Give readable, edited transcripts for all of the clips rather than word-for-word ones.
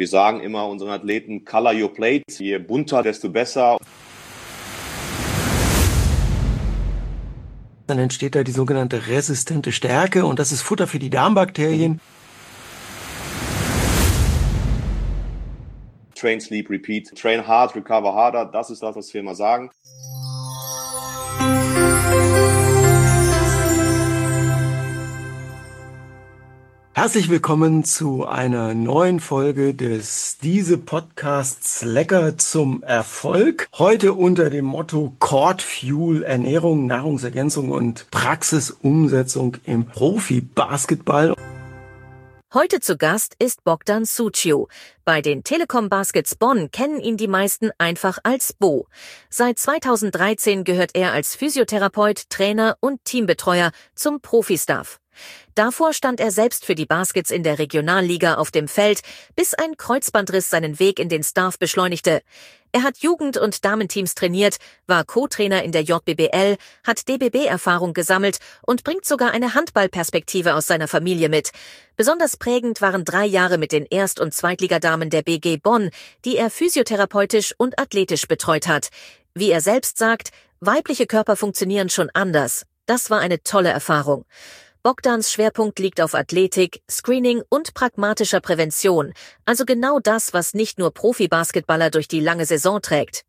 Wir sagen immer unseren Athleten, color your plate. Je bunter, desto besser. Dann entsteht da die sogenannte resistente Stärke und das ist Futter für die Darmbakterien. Train, sleep, repeat. Train hard, recover harder. Das ist das, was wir immer sagen. Herzlich willkommen zu einer neuen Folge des Podcasts Lecker zum Erfolg. Heute unter dem Motto Cord Fuel, Ernährung, Nahrungsergänzung und Praxisumsetzung im Profi-Basketball. Heute zu Gast ist Bogdan Suciu. Bei den Telekom Baskets Bonn kennen ihn die meisten einfach als Bo. Seit 2013 gehört er als Physiotherapeut, Trainer und Teambetreuer zum Profistaff. Davor stand er selbst für die Baskets in der Regionalliga auf dem Feld, bis ein Kreuzbandriss seinen Weg in den Staff beschleunigte. Er hat Jugend- und Damenteams trainiert, war Co-Trainer in der JBBL, hat DBB-Erfahrung gesammelt und bringt sogar eine Handballperspektive aus seiner Familie mit. Besonders prägend waren 3 Jahre mit den Erst- und Zweitligadamen der BG Bonn, die er physiotherapeutisch und athletisch betreut hat. Wie er selbst sagt, weibliche Körper funktionieren schon anders. Das war eine tolle Erfahrung. Bogdans Schwerpunkt liegt auf Athletik, Screening und pragmatischer Prävention, also genau das, was nicht nur Profi-Basketballer durch die lange Saison trägt.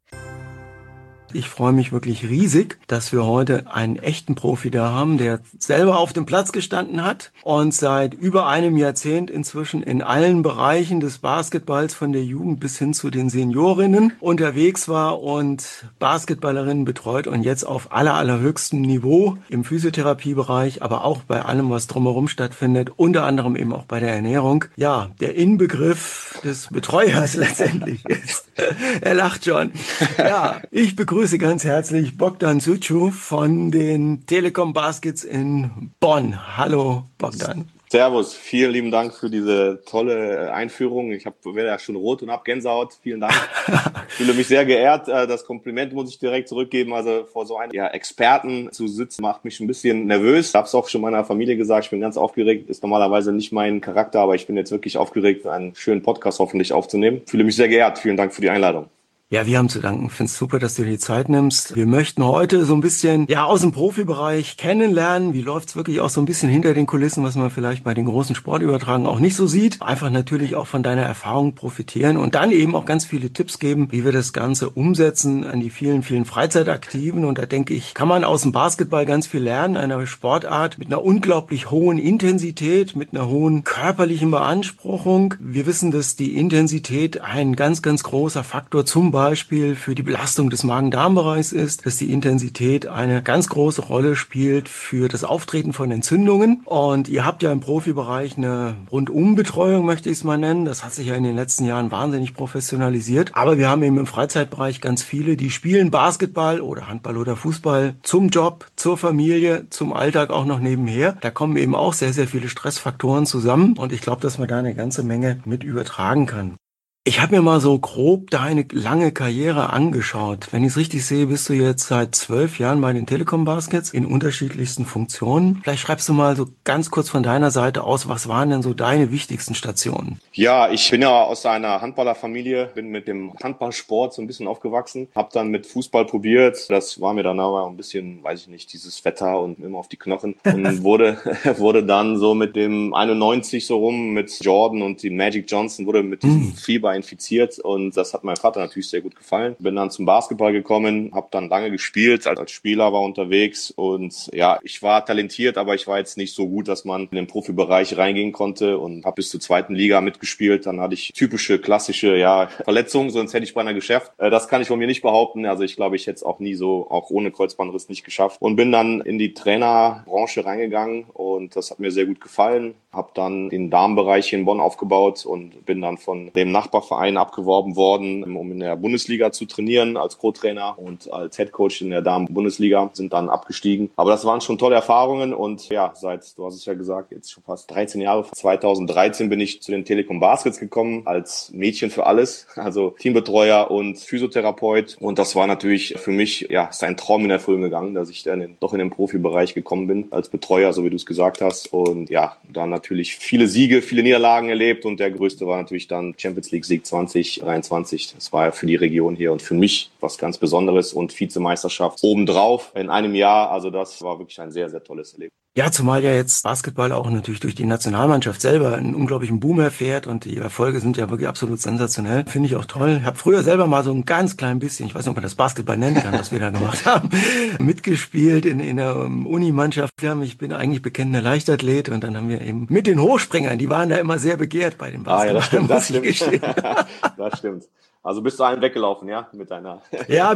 Ich freue mich wirklich riesig, dass wir heute einen echten Profi da haben, der selber auf dem Platz gestanden hat und seit über einem Jahrzehnt inzwischen in allen Bereichen des Basketballs von der Jugend bis hin zu den Seniorinnen unterwegs war und Basketballerinnen betreut und jetzt auf allerhöchstem Niveau im Physiotherapiebereich, aber auch bei allem, was drumherum stattfindet, unter anderem eben auch bei der Ernährung, ja, der Inbegriff des Betreuers letztendlich ist. Er lacht schon. Ja, ich begrüße ganz herzlich Bogdan Suciu von den Telekom Baskets in Bonn. Hallo Bogdan. Servus, vielen lieben Dank für diese tolle Einführung. Ich werde ja schon rot und hab Gänsehaut. Vielen Dank. Ich fühle mich sehr geehrt. Das Kompliment muss ich direkt zurückgeben. Also vor so einem Experten zu sitzen, macht mich ein bisschen nervös. Ich habe es auch schon meiner Familie gesagt, ich bin ganz aufgeregt. Ist normalerweise nicht mein Charakter, aber ich bin jetzt wirklich aufgeregt, einen schönen Podcast hoffentlich aufzunehmen. Ich fühle mich sehr geehrt. Vielen Dank für die Einladung. Ja, wir haben zu danken. Ich finde es super, dass du dir die Zeit nimmst. Wir möchten heute so ein bisschen aus dem Profibereich kennenlernen. Wie läuft's wirklich auch so ein bisschen hinter den Kulissen, was man vielleicht bei den großen Sportübertragungen auch nicht so sieht. Einfach natürlich auch von deiner Erfahrung profitieren und dann eben auch ganz viele Tipps geben, wie wir das Ganze umsetzen an die vielen Freizeitaktiven. Und da denke ich, kann man aus dem Basketball ganz viel lernen. Einer Sportart mit einer unglaublich hohen Intensität, mit einer hohen körperlichen Beanspruchung. Wir wissen, dass die Intensität ein ganz großer Faktor zum Beispiel für die Belastung des Magen-Darm-Bereichs ist, dass die Intensität eine ganz große Rolle spielt für das Auftreten von Entzündungen. Und ihr habt ja im Profibereich eine Rundumbetreuung, möchte ich es mal nennen. Das hat sich ja in den letzten Jahren wahnsinnig professionalisiert. Aber wir haben eben im Freizeitbereich ganz viele, die spielen Basketball oder Handball oder Fußball zum Job, zur Familie, zum Alltag auch noch nebenher. Da kommen eben auch sehr viele Stressfaktoren zusammen. Und ich glaube, dass man da eine ganze Menge mit übertragen kann. Ich habe mir mal so grob deine lange Karriere angeschaut. Wenn ich es richtig sehe, bist du jetzt seit 12 Jahren bei den Telekom Baskets in unterschiedlichsten Funktionen. Vielleicht schreibst du mal so ganz kurz von deiner Seite aus, was waren denn so deine wichtigsten Stationen? Ja, ich bin ja aus einer Handballerfamilie, bin mit dem Handballsport so ein bisschen aufgewachsen, habe dann mit Fußball probiert. Das war mir dann aber ein bisschen, weiß ich nicht, dieses Wetter und immer auf die Knochen und wurde dann so mit dem 91 so rum mit Jordan und die Magic Johnson wurde mit diesem Fieber infiziert und das hat meinem Vater natürlich sehr gut gefallen. Bin dann zum Basketball gekommen, habe dann lange gespielt, als Spieler war unterwegs und ja, ich war talentiert, aber ich war jetzt nicht so gut, dass man in den Profibereich reingehen konnte und habe bis zur 2. Liga mitgespielt. Dann hatte ich typische, klassische Verletzungen, sonst hätte ich beinahe geschafft. Das kann ich von mir nicht behaupten. Also ich glaube, ich hätte es auch nie so, auch ohne Kreuzbandriss nicht geschafft und bin dann in die Trainerbranche reingegangen und das hat mir sehr gut gefallen. Habe dann den Damenbereich hier in Bonn aufgebaut und bin dann von dem Nachbarverein Vereinen abgeworben worden, um in der Bundesliga zu trainieren als Co-Trainer und als Headcoach in der Damen-Bundesliga, sind dann abgestiegen. Aber das waren schon tolle Erfahrungen und ja, du hast es ja gesagt, jetzt schon fast 13 Jahre. 2013 bin ich zu den Telekom Baskets gekommen als Mädchen für alles, also Teambetreuer und Physiotherapeut. Und das war natürlich für mich, ja, ist ein Traum in Erfüllung gegangen, dass ich dann doch in den Profibereich gekommen bin als Betreuer, so wie du es gesagt hast. Und ja, dann natürlich viele Siege, viele Niederlagen erlebt und der größte war natürlich dann Champions League Sieg 2023. Das war ja für die Region hier und für mich was ganz Besonderes und Vizemeisterschaft obendrauf in einem Jahr. Also das war wirklich ein sehr, sehr tolles Erlebnis. Ja, zumal ja jetzt Basketball auch natürlich durch die Nationalmannschaft selber einen unglaublichen Boom erfährt und die Erfolge sind ja wirklich absolut sensationell. Finde ich auch toll. Ich habe früher selber mal so ein ganz klein bisschen, ich weiß nicht, ob man das Basketball nennen kann, was wir da gemacht haben, mitgespielt in der Unimannschaft. Ich bin eigentlich bekennender Leichtathlet und dann haben wir eben mit den Hochspringern, die waren da immer sehr begehrt bei den Basketball. Das stimmt. Das stimmt. Also bist du einen weggelaufen, ja, mit deiner... Ja,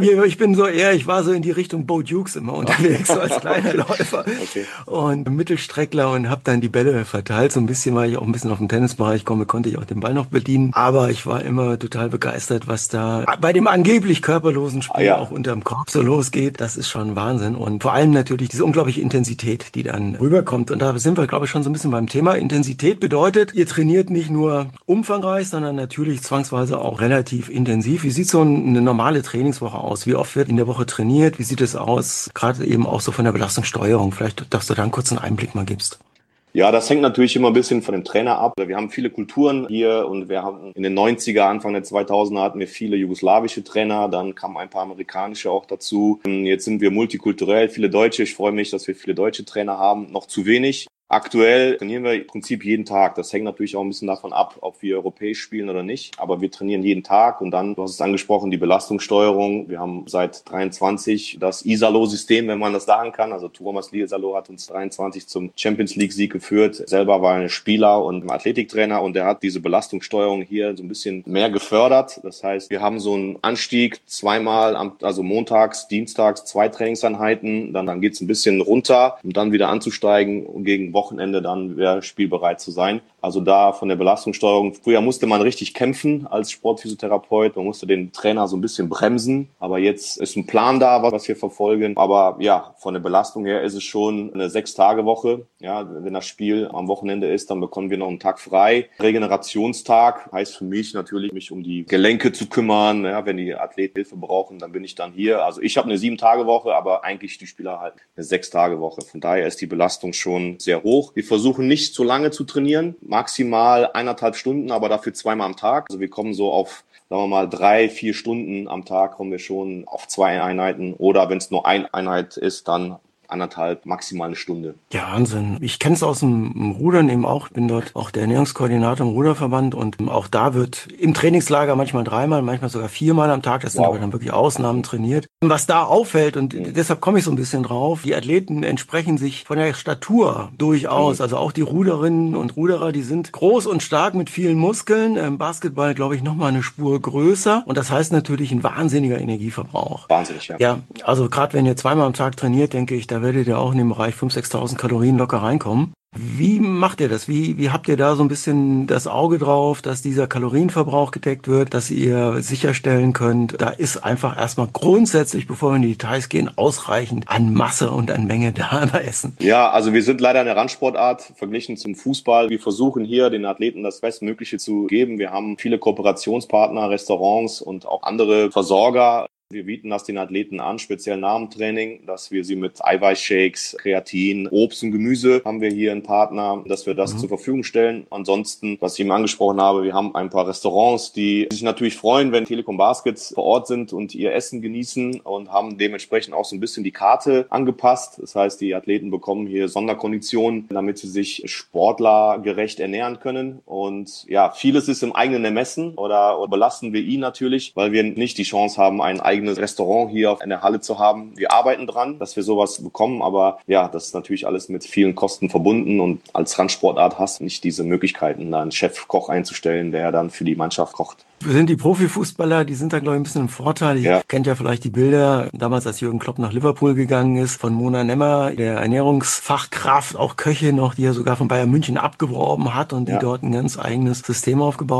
ich war so in die Richtung Bo Dukes immer unterwegs, so als kleiner Läufer. Okay. Und Mittelstreckler und habe dann die Bälle verteilt. So ein bisschen, weil ich auch ein bisschen auf den Tennisbereich komme, konnte ich auch den Ball noch bedienen. Aber ich war immer total begeistert, was da bei dem angeblich körperlosen Spiel auch unterm Korb so losgeht. Das ist schon Wahnsinn. Und vor allem natürlich diese unglaubliche Intensität, die dann rüberkommt. Und da sind wir, glaube ich, schon so ein bisschen beim Thema. Intensität bedeutet, ihr trainiert nicht nur umfangreich, sondern natürlich zwangsweise auch relativ intensiv. Wie sieht so eine normale Trainingswoche aus? Wie oft wird in der Woche trainiert? Wie sieht es aus? Gerade eben auch so von der Belastungssteuerung. Vielleicht, dass du da einen kurzen Einblick mal gibst. Ja, das hängt natürlich immer ein bisschen von dem Trainer ab. Wir haben viele Kulturen hier und wir haben in den 90er, Anfang der 2000er hatten wir viele jugoslawische Trainer, dann kamen ein paar amerikanische auch dazu. Jetzt sind wir multikulturell, viele Deutsche. Ich freue mich, dass wir viele deutsche Trainer haben, noch zu wenig. Aktuell trainieren wir im Prinzip jeden Tag. Das hängt natürlich auch ein bisschen davon ab, ob wir europäisch spielen oder nicht. Aber wir trainieren jeden Tag und dann, du hast es angesprochen, die Belastungssteuerung. Wir haben seit 23 das Isalo-System, wenn man das sagen kann. Also Thomas Isalo hat uns 23 zum Champions League-Sieg geführt. Selber war ein Spieler und ein Athletiktrainer und der hat diese Belastungssteuerung hier so ein bisschen mehr gefördert. Das heißt, wir haben so einen Anstieg zweimal, also montags, dienstags 2 Trainingseinheiten. Dann geht's ein bisschen runter, um dann wieder anzusteigen und gegen Wochenende dann wieder spielbereit zu sein. Also da von der Belastungssteuerung. Früher musste man richtig kämpfen als Sportphysiotherapeut. Man musste den Trainer so ein bisschen bremsen. Aber jetzt ist ein Plan da, was wir verfolgen. Aber ja, von der Belastung her ist es schon eine 6-Tage-Woche. Ja, wenn das Spiel am Wochenende ist, dann bekommen wir noch einen Tag frei. Regenerationstag heißt für mich natürlich, mich um die Gelenke zu kümmern. Ja, wenn die Athleten Hilfe brauchen, dann bin ich dann hier. Also ich habe eine 7-Tage-Woche, aber eigentlich die Spieler halt eine 6-Tage-Woche. Von daher ist die Belastung schon sehr hoch. Wir versuchen nicht so lange zu trainieren. Maximal 1,5 Stunden, aber dafür 2-mal am Tag. Also wir kommen so auf, sagen wir mal, 3-4 Stunden am Tag kommen wir schon auf 2 Einheiten. Oder wenn es nur eine Einheit ist, dann 1,5, maximal eine Stunde. Ja, Wahnsinn. Ich kenne es aus dem Rudern eben auch. Bin dort auch der Ernährungskoordinator im Ruderverband und auch da wird im Trainingslager manchmal 3-mal, manchmal sogar 4-mal am Tag. Das sind aber dann wirklich Ausnahmen trainiert. Was da auffällt und deshalb komme ich so ein bisschen drauf, die Athleten entsprechen sich von der Statur durchaus. Also auch die Ruderinnen und Ruderer, die sind groß und stark mit vielen Muskeln. Im Basketball, glaube ich, nochmal eine Spur größer. Und das heißt natürlich ein wahnsinniger Energieverbrauch. Wahnsinnig, ja. Ja, also gerade wenn ihr 2-mal am Tag trainiert, denke ich, da werdet ihr auch in dem Bereich 5.000, 6.000 Kalorien locker reinkommen. Wie macht ihr das? Wie habt ihr da so ein bisschen das Auge drauf, dass dieser Kalorienverbrauch gedeckt wird, dass ihr sicherstellen könnt, da ist einfach erstmal grundsätzlich, bevor wir in die Details gehen, ausreichend an Masse und an Menge da bei Essen? Ja, also wir sind leider eine Randsportart verglichen zum Fußball. Wir versuchen hier den Athleten das Bestmögliche zu geben. Wir haben viele Kooperationspartner, Restaurants und auch andere Versorger. Wir bieten das den Athleten an, speziell nach dem Training, dass wir sie mit Eiweißshakes, Kreatin, Obst und Gemüse haben wir hier einen Partner, dass wir das zur Verfügung stellen. Ansonsten, was ich eben angesprochen habe, wir haben ein paar Restaurants, die sich natürlich freuen, wenn Telekom Baskets vor Ort sind und ihr Essen genießen und haben dementsprechend auch so ein bisschen die Karte angepasst. Das heißt, die Athleten bekommen hier Sonderkonditionen, damit sie sich sportlergerecht ernähren können. Und ja, vieles ist im eigenen Ermessen oder belasten wir ihn natürlich, weil wir nicht die Chance haben, ein eigenes Restaurant hier in der Halle zu haben. Wir arbeiten dran, dass wir sowas bekommen, aber ja, das ist natürlich alles mit vielen Kosten verbunden und als Randsportart hast du nicht diese Möglichkeiten, da einen Chefkoch einzustellen, der dann für die Mannschaft kocht. Sind die Profifußballer, die sind da, glaube ich, ein bisschen im Vorteil. Ihr kennt ja vielleicht die Bilder, damals als Jürgen Klopp nach Liverpool gegangen ist, von Mona Nemmer, der Ernährungsfachkraft, auch Köchin noch, die er sogar von Bayern München abgeworben hat und die dort ein ganz eigenes System aufgebaut hat.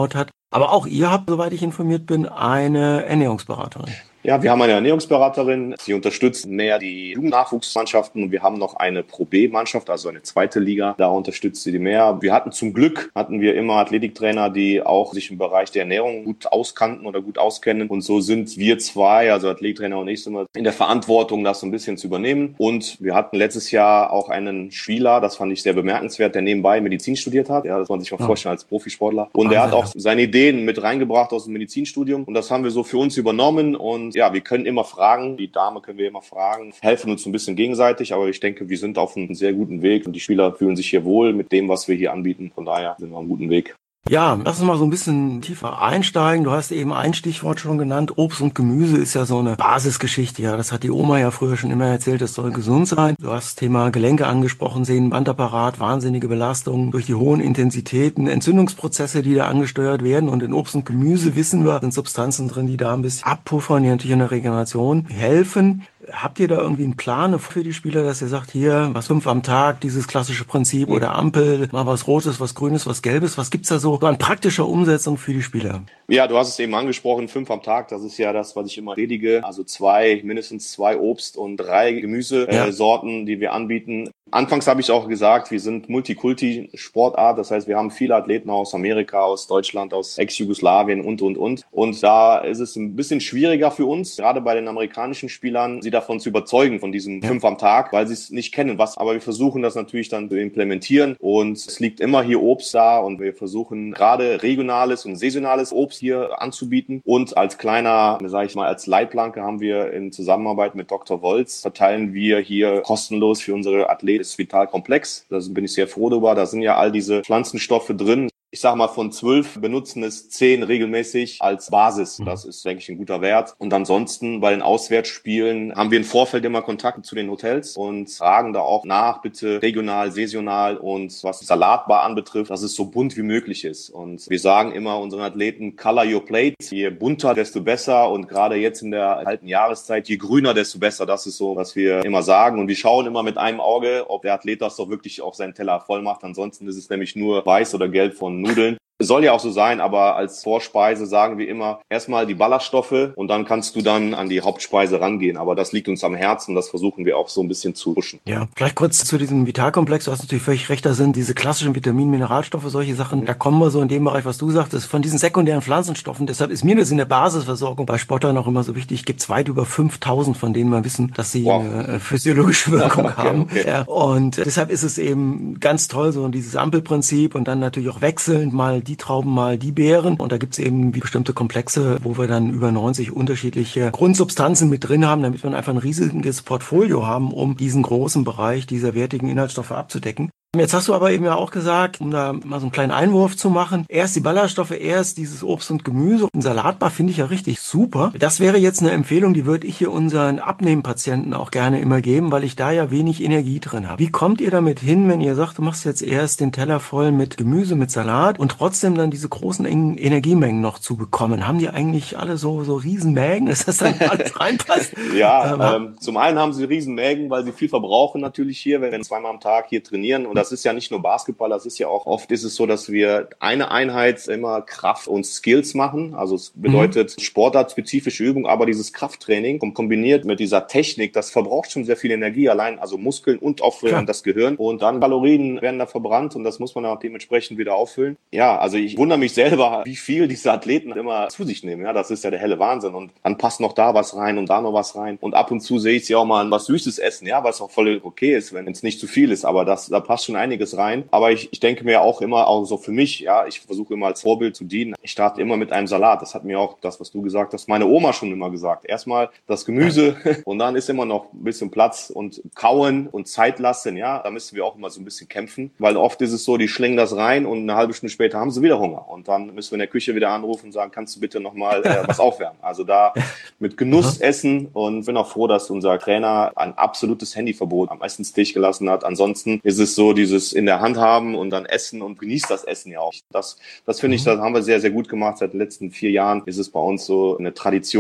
Aber auch ihr habt, soweit ich informiert bin, eine Ernährungsberaterin. Ja, wir haben eine Ernährungsberaterin. Sie unterstützt mehr die Jugendnachwuchsmannschaften und wir haben noch eine Pro B-Mannschaft, also eine zweite Liga. Da unterstützt sie die mehr. Wir hatten zum Glück, immer Athletiktrainer, die auch sich im Bereich der Ernährung gut auskannten oder gut auskennen. Und so sind wir zwei, also Athletiktrainer und ich, sind wir in der Verantwortung, das so ein bisschen zu übernehmen. Und wir hatten letztes Jahr auch einen Spieler, das fand ich sehr bemerkenswert, der nebenbei Medizin studiert hat. Ja, das man sich mal vorstellen als Profisportler. Und der hat auch seine Ideen mit reingebracht aus dem Medizinstudium. Und das haben wir so für uns übernommen. Und ja, wir können immer fragen, die Dame können wir immer fragen, helfen uns ein bisschen gegenseitig, aber ich denke, wir sind auf einem sehr guten Weg und die Spieler fühlen sich hier wohl mit dem, was wir hier anbieten. Von daher sind wir auf einem guten Weg. Ja, lass uns mal so ein bisschen tiefer einsteigen. Du hast eben ein Stichwort schon genannt. Obst und Gemüse ist ja so eine Basisgeschichte. Ja, das hat die Oma ja früher schon immer erzählt. Das soll gesund sein. Du hast das Thema Gelenke angesprochen, Sehnenbandapparat, wahnsinnige Belastungen durch die hohen Intensitäten, Entzündungsprozesse, die da angesteuert werden. Und in Obst und Gemüse wissen wir, sind Substanzen drin, die da ein bisschen abpuffern, die natürlich in der Regeneration helfen. Habt ihr da irgendwie einen Plan für die Spieler, dass ihr sagt, hier, was 5 am Tag, dieses klassische Prinzip oder Ampel, mal was Rotes, was Grünes, was Gelbes, was gibt's da so an praktischer Umsetzung für die Spieler? Ja, du hast es eben angesprochen, 5 am Tag, das ist ja das, was ich immer predige. Also mindestens zwei Obst- und 3 Gemüsesorten, die wir anbieten. Anfangs habe ich auch gesagt, wir sind Multikulti-Sportart, das heißt, wir haben viele Athleten aus Amerika, aus Deutschland, aus Ex-Jugoslawien und. Und da ist es ein bisschen schwieriger für uns, gerade bei den amerikanischen Spielern, sie davon zu überzeugen, von diesem 5 am Tag, weil sie es nicht kennen. Aber wir versuchen das natürlich dann zu implementieren und es liegt immer hier Obst da und wir versuchen gerade regionales und saisonales Obst hier anzubieten. Und als kleiner, sage ich mal, als Leitplanke haben wir in Zusammenarbeit mit Dr. Wolz, verteilen wir hier kostenlos für unsere Athleten das Vitalkomplex. Da bin ich sehr froh drüber. Da sind ja all diese Pflanzenstoffe drin. Ich sag mal, von 12 benutzen es 10 regelmäßig als Basis. Das ist, denke ich, ein guter Wert. Und ansonsten bei den Auswärtsspielen haben wir im Vorfeld immer Kontakt zu den Hotels und fragen da auch nach, bitte regional, saisonal und was Salatbar anbetrifft, dass es so bunt wie möglich ist. Und wir sagen immer unseren Athleten, color your plate. Je bunter, desto besser. Und gerade jetzt in der kalten Jahreszeit, je grüner, desto besser. Das ist so, was wir immer sagen. Und wir schauen immer mit einem Auge, ob der Athlet das doch wirklich auch seinen Teller voll macht. Ansonsten ist es nämlich nur weiß oder gelb von Nudeln. Soll ja auch so sein, aber als Vorspeise sagen wir immer erstmal die Ballaststoffe und dann kannst du dann an die Hauptspeise rangehen. Aber das liegt uns am Herzen, das versuchen wir auch so ein bisschen zu pushen. Ja, vielleicht kurz zu diesem Vitalkomplex. Du hast natürlich völlig recht, da sind diese klassischen Vitamine, Mineralstoffe, solche Sachen. Da kommen wir so in dem Bereich, was du sagtest, von diesen sekundären Pflanzenstoffen. Deshalb ist mir das in der Basisversorgung bei Sportlern auch immer so wichtig. Gibt es weit über 5000, von denen wir wissen, dass sie eine physiologische Wirkung haben. Okay. Ja, und deshalb ist es eben ganz toll, so dieses Ampelprinzip und dann natürlich auch wechselnd mal die Trauben, mal die Beeren. Und da gibt es eben wie bestimmte Komplexe, wo wir dann über 90 unterschiedliche Grundsubstanzen mit drin haben, damit wir einfach ein riesiges Portfolio haben, um diesen großen Bereich dieser wertigen Inhaltsstoffe abzudecken. Jetzt hast du aber eben ja auch gesagt, um da mal so einen kleinen Einwurf zu machen, erst die Ballaststoffe, erst dieses Obst und Gemüse. Ein Salatbar finde ich ja richtig super. Das wäre jetzt eine Empfehlung, die würde ich hier unseren Abnehmpatienten auch gerne immer geben, weil ich da ja wenig Energie drin habe. Wie kommt ihr damit hin, wenn ihr sagt, du machst jetzt erst den Teller voll mit Gemüse, mit Salat und trotzdem dann diese großen Energiemengen noch zu bekommen? Haben die eigentlich alle so Riesenmägen, dass das dann alles reinpasst? Ja, zum einen haben sie Riesenmägen, weil sie viel verbrauchen natürlich hier, wenn wir 2-mal am Tag hier trainieren. Und das ist ja nicht nur Basketball, das ist ja auch oft ist es so, dass wir eine Einheit immer Kraft und Skills machen. Also es bedeutet sportartspezifische Übung, aber dieses Krafttraining kombiniert mit dieser Technik, das verbraucht schon sehr viel Energie allein, also Muskeln und auch für das Gehirn. Und dann Kalorien werden da verbrannt und das muss man auch dementsprechend wieder auffüllen. Ja, also ich wundere mich selber, wie viel diese Athleten immer zu sich nehmen. Ja, das ist ja der helle Wahnsinn. Und dann passt noch da was rein und da noch was rein. Und ab und zu sehe ich sie auch mal was Süßes essen, ja, was auch voll okay ist, wenn es nicht zu viel ist. Aber da passt schon einiges rein. Aber ich denke mir auch immer, auch so für mich, ja, ich versuche immer als Vorbild zu dienen. Ich starte immer mit einem Salat. Das hat mir auch das, was du gesagt hast, meine Oma schon immer gesagt. Erstmal das Gemüse und dann ist immer noch ein bisschen Platz und kauen und Zeit lassen, ja. Da müssen wir auch immer so ein bisschen kämpfen, weil oft ist es so, die schlingen das rein und eine halbe Stunde später haben sie wieder Hunger. Und dann müssen wir in der Küche wieder anrufen und sagen, kannst du bitte nochmal was aufwärmen? Also da mit Genuss essen und bin auch froh, dass unser Trainer ein absolutes Handyverbot am Essenstisch gelassen hat. Ansonsten ist es so, dieses in der Hand haben und dann essen und genießt das Essen ja auch. Das finde ich, das haben wir sehr, sehr gut gemacht. Seit den letzten 4 Jahren ist es bei uns so eine Tradition,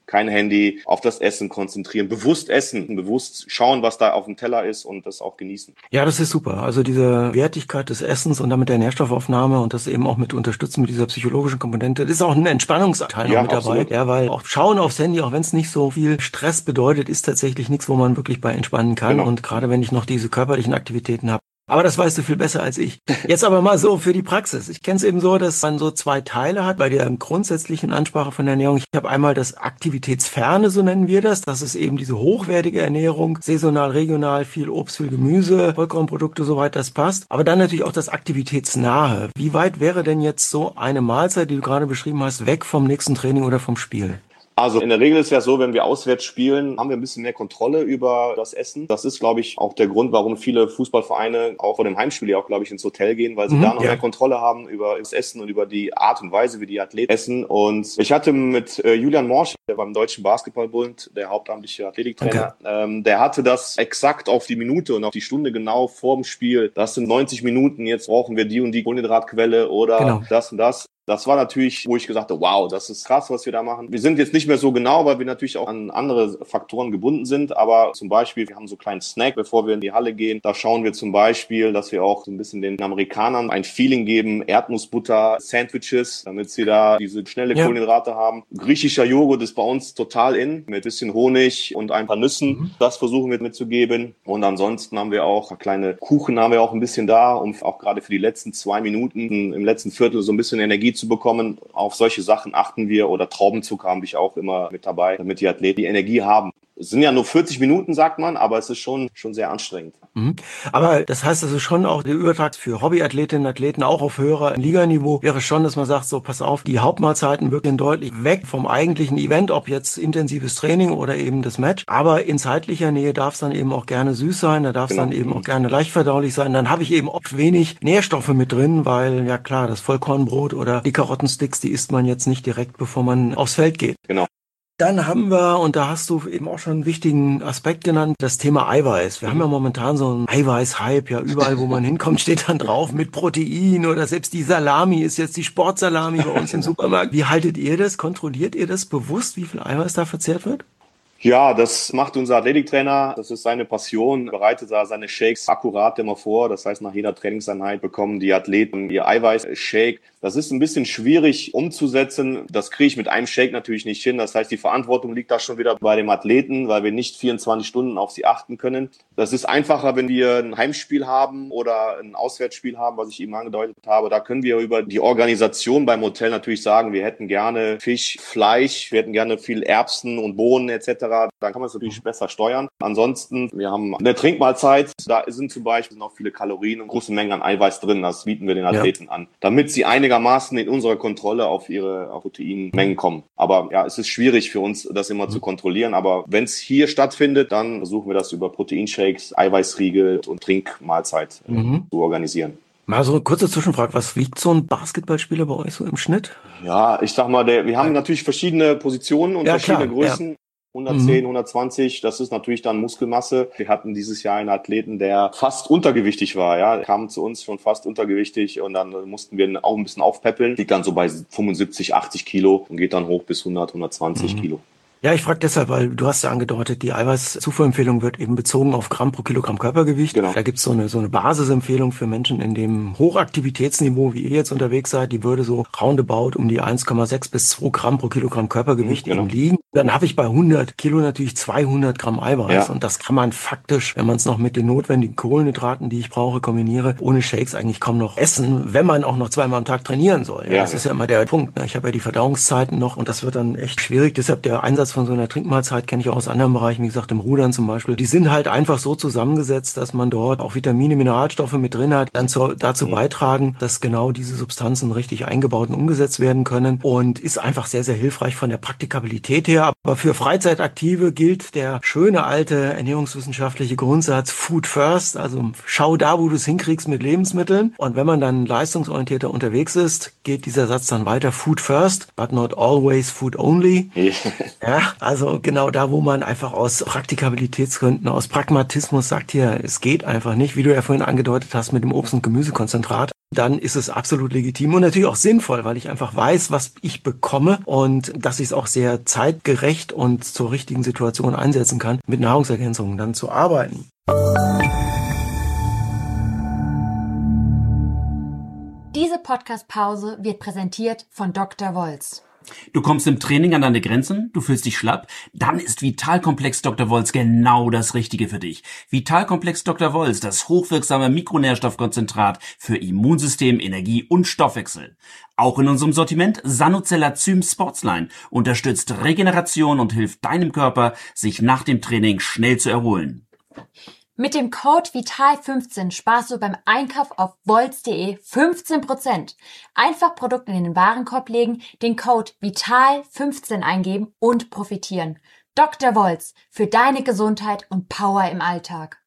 kein Handy, auf das Essen konzentrieren, bewusst essen, bewusst schauen, was da auf dem Teller ist und das auch genießen. Ja, das ist super. Also diese Wertigkeit des Essens und damit der Nährstoffaufnahme und das eben auch mit unterstützen mit dieser psychologischen Komponente, das ist auch ein Entspannungsteil noch mit dabei. Ja, weil auch schauen aufs Handy, auch wenn es nicht so viel Stress bedeutet, ist tatsächlich nichts, wo man wirklich bei entspannen kann. Genau. Und gerade wenn ich noch diese körperlichen Aktivitäten habe. Aber das weißt du viel besser als ich. Jetzt aber mal so für die Praxis. Ich kenne es eben so, dass man so zwei Teile hat bei der grundsätzlichen Ansprache von Ernährung. Ich habe einmal das Aktivitätsferne, so nennen wir das. Das ist eben diese hochwertige Ernährung, saisonal, regional, viel Obst, viel Gemüse, Vollkornprodukte, soweit das passt. Aber dann natürlich auch das Aktivitätsnahe. Wie weit wäre denn jetzt so eine Mahlzeit, die du gerade beschrieben hast, weg vom nächsten Training oder vom Spiel? Also in der Regel ist ja so, wenn wir auswärts spielen, haben wir ein bisschen mehr Kontrolle über das Essen. Das ist, glaube ich, auch der Grund, warum viele Fußballvereine auch vor dem Heimspiel ja auch, glaube ich, ins Hotel gehen, weil sie da noch mehr Kontrolle haben über das Essen und über die Art und Weise, wie die Athleten essen. Und ich hatte mit Julian Morsch, der beim Deutschen Basketballbund, der hauptamtliche Athletiktrainer, der hatte das exakt auf die Minute und auf die Stunde genau vor dem Spiel. Das sind 90 Minuten, jetzt brauchen wir die und die Kohlenhydratquelle oder das und das. Das war natürlich, wo ich gesagt habe, wow, das ist krass, was wir da machen. Wir sind jetzt nicht mehr so genau, weil wir natürlich auch an andere Faktoren gebunden sind. Aber zum Beispiel, wir haben so einen kleinen Snack, bevor wir in die Halle gehen. Da schauen wir zum Beispiel, dass wir auch so ein bisschen den Amerikanern ein Feeling geben. Erdnussbutter, Sandwiches, damit sie da diese schnelle Kohlenhydrate haben. Griechischer Joghurt ist bei uns total in, mit bisschen Honig und ein paar Nüssen. Das versuchen wir mitzugeben. Und ansonsten haben wir auch kleine Kuchen, haben wir auch ein bisschen da, um auch gerade für die letzten 2 Minuten im letzten Viertel so ein bisschen Energie zu bekommen. Auf solche Sachen achten wir, oder Traubenzucker habe ich auch immer mit dabei, damit die Athleten die Energie haben. Es sind ja nur 40 Minuten, sagt man, aber es ist schon sehr anstrengend. Aber das heißt also schon auch, der Übertrag für Hobbyathletinnen und Athleten auch auf höherer Liganiveau wäre schon, dass man sagt, so pass auf, die Hauptmahlzeiten wirken deutlich weg vom eigentlichen Event, ob jetzt intensives Training oder eben das Match. Aber in zeitlicher Nähe darf es dann eben auch gerne süß sein, da darf es dann eben auch gerne leicht verdaulich sein. Dann habe ich eben oft wenig Nährstoffe mit drin, weil ja klar, das Vollkornbrot oder die Karottensticks, die isst man jetzt nicht direkt, bevor man aufs Feld geht. Genau. Dann haben wir, und da hast du eben auch schon einen wichtigen Aspekt genannt, das Thema Eiweiß. Wir haben ja momentan so einen Eiweiß-Hype, ja überall, wo man hinkommt, steht dann drauf mit Protein oder selbst die Salami ist jetzt die Sportsalami bei uns im Supermarkt. Wie haltet ihr das? Kontrolliert ihr das bewusst, wie viel Eiweiß da verzehrt wird? Ja, das macht unser Athletiktrainer. Das ist seine Passion. Bereitet da seine Shakes akkurat immer vor. Das heißt, nach jeder Trainingseinheit bekommen die Athleten ihr Eiweiß-Shake. Das ist ein bisschen schwierig umzusetzen. Das kriege ich mit einem Shake natürlich nicht hin. Das heißt, die Verantwortung liegt da schon wieder bei dem Athleten, weil wir nicht 24 Stunden auf sie achten können. Das ist einfacher, wenn wir ein Heimspiel haben oder ein Auswärtsspiel haben, was ich eben angedeutet habe. Da können wir über die Organisation beim Hotel natürlich sagen, wir hätten gerne Fisch, Fleisch, wir hätten gerne viel Erbsen und Bohnen etc. Dann kann man es natürlich besser steuern. Ansonsten, wir haben eine Trinkmahlzeit, da sind zum Beispiel noch viele Kalorien und große Mengen an Eiweiß drin. Das bieten wir den Athleten an, damit sie einigermaßen in unserer Kontrolle auf ihre Proteinmengen kommen. Aber ja, es ist schwierig für uns, das immer zu kontrollieren. Aber wenn es hier stattfindet, dann versuchen wir das über Proteinshakes, Eiweißriegel und Trinkmahlzeit zu organisieren. Mal so eine kurze Zwischenfrage. Was wiegt so ein Basketballspieler bei euch so im Schnitt? Ja, ich sag mal, wir haben natürlich verschiedene Positionen und verschiedene Größen. Ja. 110, 120, das ist natürlich dann Muskelmasse. Wir hatten dieses Jahr einen Athleten, der fast untergewichtig war. Ja, kam zu uns schon fast untergewichtig und dann mussten wir ihn auch ein bisschen aufpäppeln. Liegt dann so bei 75, 80 Kilo und geht dann hoch bis 100, 120 Kilo. Ja, ich frage deshalb, weil du hast ja angedeutet, die Eiweißzufuhrempfehlung wird eben bezogen auf Gramm pro Kilogramm Körpergewicht. Genau. Da gibt's so eine Basisempfehlung für Menschen in dem Hochaktivitätsniveau, wie ihr jetzt unterwegs seid. Die würde so roundabout um die 1,6 bis 2 Gramm pro Kilogramm Körpergewicht eben liegen. Dann habe ich bei 100 Kilo natürlich 200 Gramm Eiweiß. Ja. Und das kann man faktisch, wenn man es noch mit den notwendigen Kohlenhydraten, die ich brauche, kombiniere, ohne Shakes eigentlich kaum noch essen, wenn man auch noch 2-mal am Tag trainieren soll. Ja, das ist ja immer der Punkt. Ne? Ich habe ja die Verdauungszeiten noch und das wird dann echt schwierig. Deshalb der Einsatz von so einer Trinkmahlzeit kenne ich auch aus anderen Bereichen, wie gesagt, im Rudern zum Beispiel. Die sind halt einfach so zusammengesetzt, dass man dort auch Vitamine, Mineralstoffe mit drin hat, dann dazu beitragen, dass genau diese Substanzen richtig eingebaut und umgesetzt werden können und ist einfach sehr, sehr hilfreich von der Praktikabilität her. Aber für Freizeitaktive gilt der schöne alte ernährungswissenschaftliche Grundsatz Food First, also schau da, wo du es hinkriegst mit Lebensmitteln. Und wenn man dann leistungsorientierter unterwegs ist, geht dieser Satz dann weiter, Food First, but not always Food Only. Ja, Ja, also genau da, wo man einfach aus Praktikabilitätsgründen, aus Pragmatismus sagt, hier, es geht einfach nicht, wie du ja vorhin angedeutet hast mit dem Obst- und Gemüsekonzentrat, dann ist es absolut legitim und natürlich auch sinnvoll, weil ich einfach weiß, was ich bekomme und dass ich es auch sehr zeitgerecht und zur richtigen Situation einsetzen kann, mit Nahrungsergänzungen dann zu arbeiten. Diese Podcast-Pause wird präsentiert von Dr. Wolz. Du kommst im Training an deine Grenzen, du fühlst dich schlapp, dann ist Vitalkomplex Dr. Wolz genau das Richtige für dich. Vitalkomplex Dr. Wolz, das hochwirksame Mikronährstoffkonzentrat für Immunsystem, Energie und Stoffwechsel. Auch in unserem Sortiment Sanozellazym Sportsline unterstützt Regeneration und hilft deinem Körper, sich nach dem Training schnell zu erholen. Mit dem Code VITAL15 sparst du beim Einkauf auf wolz.de 15%. Einfach Produkt in den Warenkorb legen, den Code VITAL15 eingeben und profitieren. Dr. Wolz, für deine Gesundheit und Power im Alltag.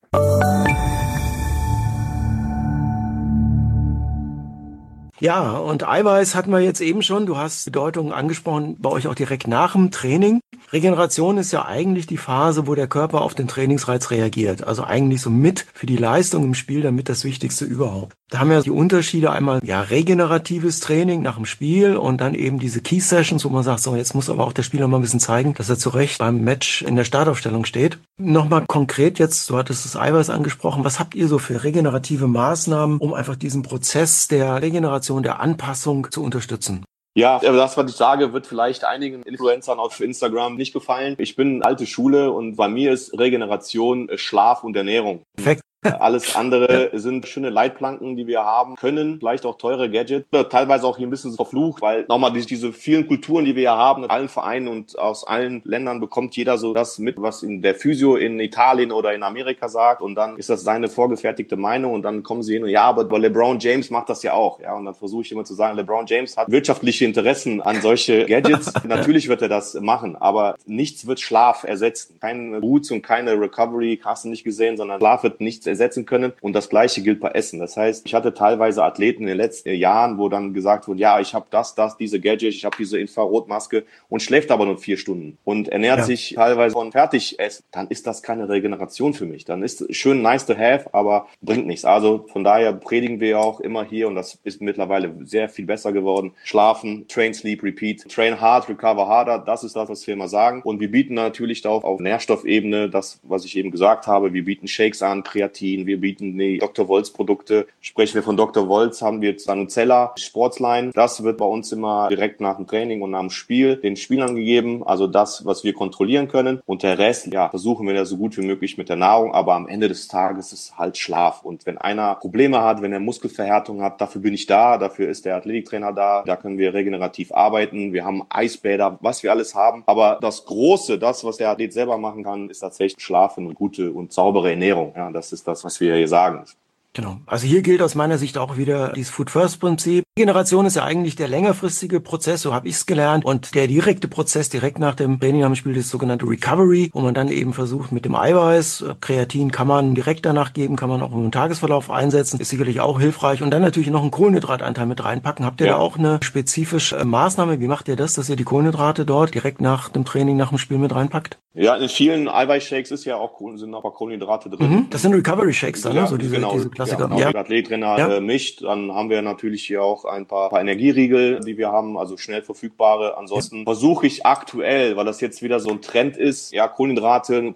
Ja, und Eiweiß hatten wir jetzt eben schon. Du hast Bedeutung angesprochen, bei euch auch direkt nach dem Training. Regeneration ist ja eigentlich die Phase, wo der Körper auf den Trainingsreiz reagiert. Also eigentlich so mit für die Leistung im Spiel, damit das Wichtigste überhaupt. Da haben wir die Unterschiede einmal, ja, regeneratives Training nach dem Spiel und dann eben diese Key Sessions, wo man sagt, so, jetzt muss aber auch der Spieler mal ein bisschen zeigen, dass er zu Recht beim Match in der Startaufstellung steht. Nochmal konkret jetzt, du hattest das Eiweiß angesprochen, was habt ihr so für regenerative Maßnahmen, um einfach diesen Prozess der Regeneration, der Anpassung zu unterstützen? Ja, das, was ich sage, wird vielleicht einigen Influencern auf Instagram nicht gefallen. Ich bin alte Schule und bei mir ist Regeneration Schlaf und Ernährung. Perfekt. Alles andere sind schöne Leitplanken, die wir haben können, vielleicht auch teure Gadgets, teilweise auch hier ein bisschen verflucht, weil nochmal diese vielen Kulturen, die wir hier haben, in allen Vereinen und aus allen Ländern bekommt jeder so das mit, was in der Physio in Italien oder in Amerika sagt und dann ist das seine vorgefertigte Meinung und dann kommen sie hin und ja, aber LeBron James macht das ja auch, ja, und dann versuche ich immer zu sagen, LeBron James hat wirtschaftliche Interessen an solche Gadgets, natürlich wird er das machen, aber nichts wird Schlaf ersetzen, keine Boots und keine Recovery, hast du nicht gesehen, sondern Schlaf wird nichts ersetzen können und das Gleiche gilt bei Essen. Das heißt, ich hatte teilweise Athleten in den letzten Jahren, wo dann gesagt wurde, ja, ich habe diese Gadget, ich habe diese Infrarotmaske und schläft aber nur 4 Stunden und ernährt sich teilweise von Fertigessen. Dann ist das keine Regeneration für mich. Dann ist schön nice to have, aber bringt nichts. Also von daher predigen wir auch immer hier und das ist mittlerweile sehr viel besser geworden. Schlafen, train, sleep, repeat, train hard, recover harder. Das ist das, was wir immer sagen. Und wir bieten natürlich auch auf Nährstoffebene das, was ich eben gesagt habe. Wir bieten Shakes an, Kreatin, wir bieten die Dr. Wolz Produkte. Sprechen wir von Dr. Wolz, haben wir Sanozella Sportsline. Das wird bei uns immer direkt nach dem Training und nach dem Spiel den Spielern gegeben. Also das, was wir kontrollieren können. Und der Rest, ja, versuchen wir da so gut wie möglich mit der Nahrung. Aber am Ende des Tages ist halt Schlaf. Und wenn einer Probleme hat, wenn er Muskelverhärtung hat, dafür bin ich da. Dafür ist der Athletiktrainer da. Da können wir regenerativ arbeiten. Wir haben Eisbäder, was wir alles haben. Aber das Große, das, was der Athlet selber machen kann, ist tatsächlich Schlafen und gute und saubere Ernährung. Ja, das ist das, was wir hier sagen. Genau. Also hier gilt aus meiner Sicht auch wieder dieses Food-First-Prinzip. Regeneration ist ja eigentlich der längerfristige Prozess, so habe ich es gelernt. Und der direkte Prozess direkt nach dem Training am Spiel ist das sogenannte Recovery, wo man dann eben versucht mit dem Eiweiß, Kreatin kann man direkt danach geben, kann man auch im Tagesverlauf einsetzen, ist sicherlich auch hilfreich. Und dann natürlich noch einen Kohlenhydratanteil mit reinpacken. Habt ihr da auch eine spezifische Maßnahme? Wie macht ihr das, dass ihr die Kohlenhydrate dort direkt nach dem Training, nach dem Spiel mit reinpackt? Ja, in vielen Eiweißshakes sind auch Kohlenhydrate drin. Das sind Recovery-Shakes dann, ja, so diese Klassiker. Ja, der Athletrainer mischt. Dann haben wir natürlich hier auch ein paar Energieriegel, die wir haben, also schnell verfügbare. Ansonsten versuche ich aktuell, weil das jetzt wieder so ein Trend ist, ja, Kohlenhydrate,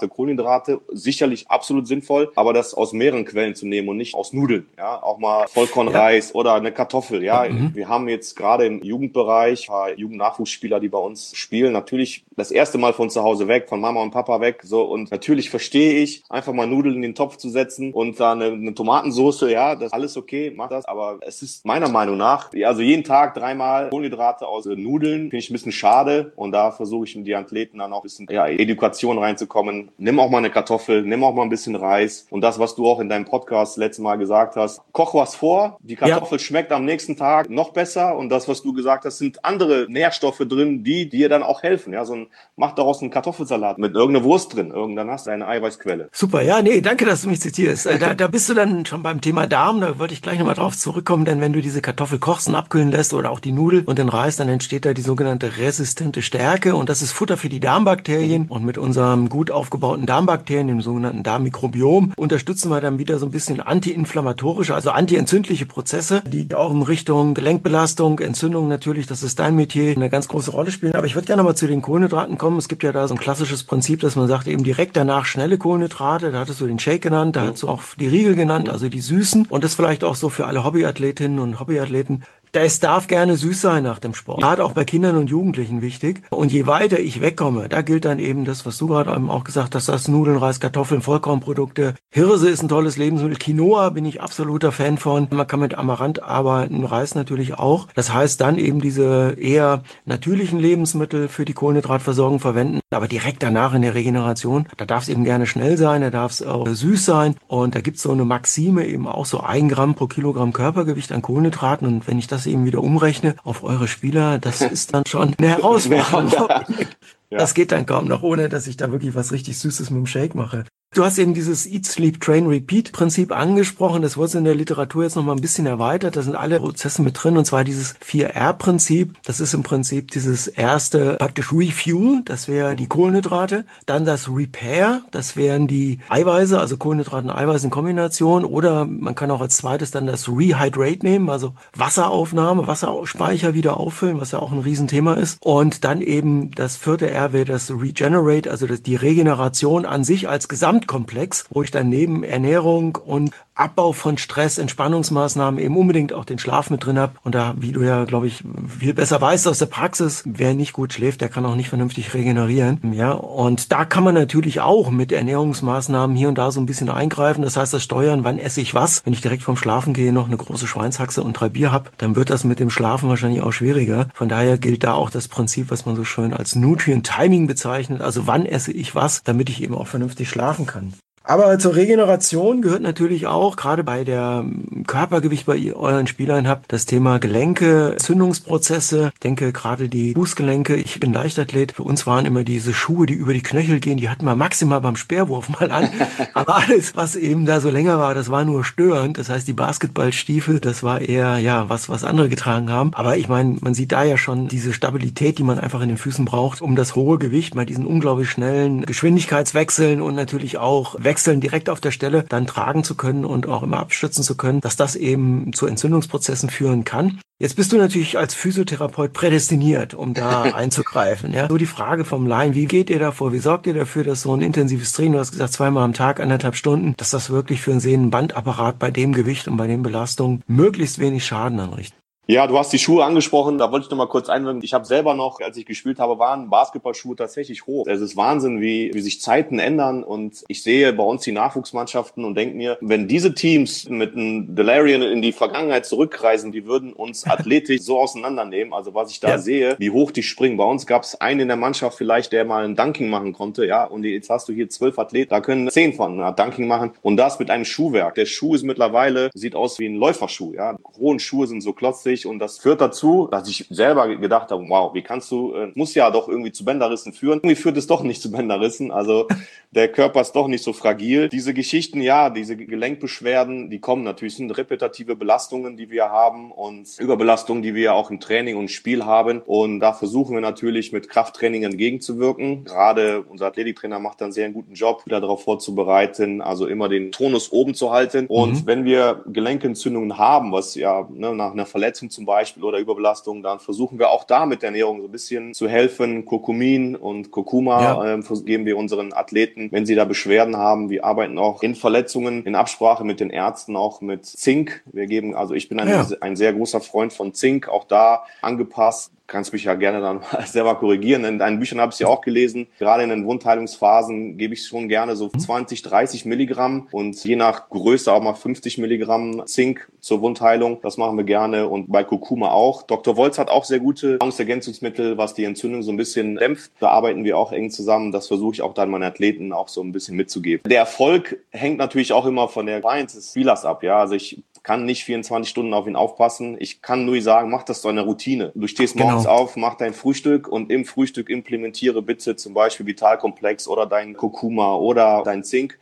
sicherlich absolut sinnvoll, aber das aus mehreren Quellen zu nehmen und nicht aus Nudeln. Ja, auch mal Vollkornreis oder eine Kartoffel. Ja, wir haben jetzt gerade im Jugendbereich ein paar Jugendnachwuchsspieler, die bei uns spielen, natürlich das erste Mal von zu Hause weg, von Mama und Papa weg, so, und natürlich verstehe ich, einfach mal Nudeln in den Topf zu setzen und da eine Tomatensoße, ja, das ist alles okay, mach das, aber es ist meiner Meinung nach, also jeden Tag 3-mal Kohlenhydrate aus Nudeln, finde ich ein bisschen schade und da versuche ich mit die Athleten dann auch ein bisschen, Education reinzukommen. Nimm auch mal eine Kartoffel, nimm auch mal ein bisschen Reis und das, was du auch in deinem Podcast letztes Mal gesagt hast, koch was vor, die Kartoffel schmeckt am nächsten Tag noch besser und das, was du gesagt hast, sind andere Nährstoffe drin, die dir dann auch helfen, ja, mach daraus einen Kartoffelsalat mit irgendeiner Wurst drin, dann hast du eine Eiweißquelle. Super, ja, nee, danke, dass du mich zitierst. Da bist du dann schon beim Thema Darm, da wollte ich gleich nochmal drauf zurückkommen, denn wenn du diese Kartoffel kochst und abkühlen lässt oder auch die Nudel und den Reis, dann entsteht da die sogenannte resistente Stärke und das ist Futter für die Darmbakterien und mit unserem gut aufgebauten Darmbakterien, dem sogenannten Darmmikrobiom, unterstützen wir dann wieder so ein bisschen antiinflammatorische, also antientzündliche Prozesse, die auch in Richtung Gelenkbelastung, Entzündung natürlich, das ist dein Metier, eine ganz große Rolle spielen. Aber ich würde gerne mal zu den Kohlenhydraten kommen. Es gibt ja da so ein klassisches Prinzip, dass man sagt, eben direkt danach schnelle Kohlenhydrate, da hattest du den Shake genannt, da hast du auch die Riegel genannt, also die süßen und das vielleicht auch so für alle Hobbyathletinnen und Hobbyathleten. Es darf gerne süß sein nach dem Sport. Gerade auch bei Kindern und Jugendlichen wichtig. Und je weiter ich wegkomme, da gilt dann eben das, was du gerade auch gesagt hast, das Nudeln, Reis, Kartoffeln, Vollkornprodukte. Hirse ist ein tolles Lebensmittel. Quinoa bin ich absoluter Fan von. Man kann mit Amaranth arbeiten, Reis natürlich auch. Das heißt dann eben diese eher natürlichen Lebensmittel für die Kohlenhydratversorgung verwenden. Aber direkt danach in der Regeneration, da darf es eben gerne schnell sein, da darf es auch süß sein. Und da gibt es so eine Maxime, eben auch so 1 Gramm pro Kilogramm Körpergewicht an Kohlenhydraten. Und wenn ich das eben wieder umrechne auf eure Spieler, das ist dann schon eine Herausforderung. Ja. Das geht dann kaum noch, ohne dass ich da wirklich was richtig Süßes mit dem Shake mache. Du hast eben dieses Eat, Sleep, Train, Repeat Prinzip angesprochen. Das wurde in der Literatur jetzt noch mal ein bisschen erweitert. Da sind alle Prozesse mit drin und zwar dieses 4R-Prinzip. Das ist im Prinzip dieses erste praktisch Refuel, das wäre die Kohlenhydrate. Dann das Repair, das wären die Eiweiße, also Kohlenhydrate und Eiweiße in Kombination. Oder man kann auch als zweites dann das Rehydrate nehmen, also Wasseraufnahme, Wasserspeicher wieder auffüllen, was ja auch ein Riesenthema ist. Und dann eben das 4. R wäre das Regenerate, also die Regeneration an sich als Gesamtkomplex, wo ich dann neben Ernährung und Abbau von Stress, Entspannungsmaßnahmen eben unbedingt auch den Schlaf mit drin habe. Und da, wie du ja, glaube ich, viel besser weißt aus der Praxis, wer nicht gut schläft, der kann auch nicht vernünftig regenerieren. Ja, und da kann man natürlich auch mit Ernährungsmaßnahmen hier und da so ein bisschen eingreifen. Das heißt, das Steuern, wann esse ich was. Wenn ich direkt vorm Schlafen gehe, noch eine große Schweinshaxe und 3 Bier habe, dann wird das mit dem Schlafen wahrscheinlich auch schwieriger. Von daher gilt da auch das Prinzip, was man so schön als Nutrient Timing bezeichnet. Also wann esse ich was, damit ich eben auch vernünftig schlafen kann. Aber zur Regeneration gehört natürlich auch, gerade bei der Körpergewicht bei euren Spielern habt, das Thema Gelenke, Entzündungsprozesse. Ich denke gerade die Fußgelenke, ich bin Leichtathlet, für uns waren immer diese Schuhe, die über die Knöchel gehen, die hatten wir maximal beim Speerwurf mal an. Aber alles, was eben da so länger war, das war nur störend. Das heißt, die Basketballstiefel, das war eher, ja, was andere getragen haben. Aber ich meine, man sieht da ja schon diese Stabilität, die man einfach in den Füßen braucht, um das hohe Gewicht bei diesen unglaublich schnellen Geschwindigkeitswechseln und natürlich auch Wechseln direkt auf der Stelle dann tragen zu können und auch immer abstützen zu können, dass das eben zu Entzündungsprozessen führen kann. Jetzt bist du natürlich als Physiotherapeut prädestiniert, um da einzugreifen. Ja, so die Frage vom Laien, wie geht ihr davor? Wie sorgt ihr dafür, dass so ein intensives Training, du hast gesagt 2-mal am Tag, 1,5 Stunden, dass das wirklich für einen Sehnenbandapparat bei dem Gewicht und bei den Belastungen möglichst wenig Schaden anrichtet? Ja, du hast die Schuhe angesprochen, da wollte ich noch mal kurz einwenden. Ich habe selber noch, als ich gespielt habe, waren Basketballschuhe tatsächlich hoch. Es ist Wahnsinn, wie sich Zeiten ändern und ich sehe bei uns die Nachwuchsmannschaften und denke mir, wenn diese Teams mit einem Delarian in die Vergangenheit zurückreisen, die würden uns athletisch so auseinandernehmen. Also was ich da sehe, wie hoch die springen. Bei uns gab es einen in der Mannschaft vielleicht, der mal ein Dunking machen konnte, ja, und jetzt hast du hier 12 Athleten, da können 10 von Dunking machen und das mit einem Schuhwerk. Der Schuh ist mittlerweile, sieht aus wie ein Läuferschuh, ja. Hohen Schuhe sind so klotzig. Und das führt dazu, dass ich selber gedacht habe, wow, wie kannst du, muss ja doch irgendwie zu Bänderrissen führen. Irgendwie führt es doch nicht zu Bänderrissen. Also der Körper ist doch nicht so fragil. Diese Geschichten, ja, diese Gelenkbeschwerden, die kommen natürlich, sind repetitive Belastungen, die wir haben und Überbelastungen, die wir auch im Training und Spiel haben. Und da versuchen wir natürlich mit Krafttraining entgegenzuwirken. Gerade unser Athletiktrainer macht einen sehr guten Job, wieder darauf vorzubereiten, also immer den Tonus oben zu halten. Und wenn wir Gelenkentzündungen haben, was ja nach einer Verletzung zum Beispiel oder Überbelastung, dann versuchen wir auch da mit der Ernährung so ein bisschen zu helfen. Kurkumin und Kurkuma geben wir unseren Athleten, wenn sie da Beschwerden haben. Wir arbeiten auch in Verletzungen in Absprache mit den Ärzten, auch mit Zink. Wir geben, also ich bin ein sehr großer Freund von Zink, auch da angepasst. Kannst mich ja gerne dann selber korrigieren. In deinen Büchern habe ich ja auch gelesen. Gerade in den Wundheilungsphasen gebe ich schon gerne so 20, 30 Milligramm und je nach Größe auch mal 50 Milligramm Zink zur Wundheilung. Das machen wir gerne und bei Kurkuma auch. Dr. Wolz hat auch sehr gute Nahrungsergänzungsmittel, was die Entzündung so ein bisschen dämpft. Da arbeiten wir auch eng zusammen. Das versuche ich auch dann meinen Athleten auch so ein bisschen mitzugeben. Der Erfolg hängt natürlich auch immer von der Compliance des Spielers ab. Ja, also ich kann nicht 24 Stunden auf ihn aufpassen. Ich kann nur sagen, mach das zu einer Routine. Du stehst morgens auf, mach dein Frühstück und im Frühstück implementiere bitte zum Beispiel Vitalkomplex oder dein Kurkuma oder dein Zink.